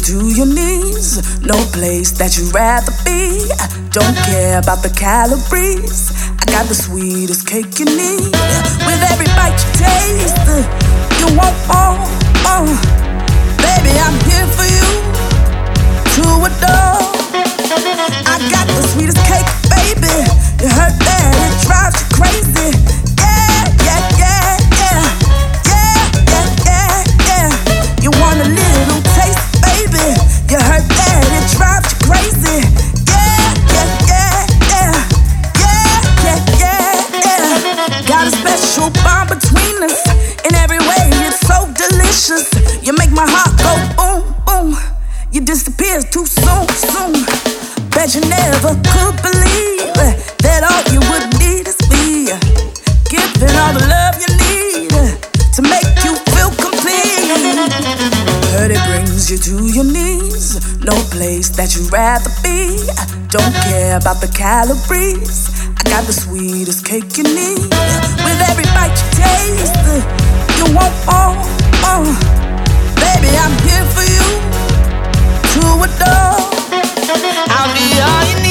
to your knees. No place that you'd rather be. I don't care about the calories. I got the sweetest cake you need. With every bite you taste, you want more. Baby, I'm here for you to adore. I got the sweetest cake, baby. You heard that? It drives you crazy. You want a little taste, baby? You heard that? It drives you crazy. Got a special bond between us. In every way, it's so delicious. You make my heart go boom, boom. You disappear too soon. Bet you never could believe that all you would need is me. Giving all the love you need to make you feel complete. Heard it brings you to your knees. No place that you'd rather be. I don't care about the calories. I got the sweetest cake you need. With every bite you taste, you want more. Baby, I'm here for you to adore. I'll be all you need.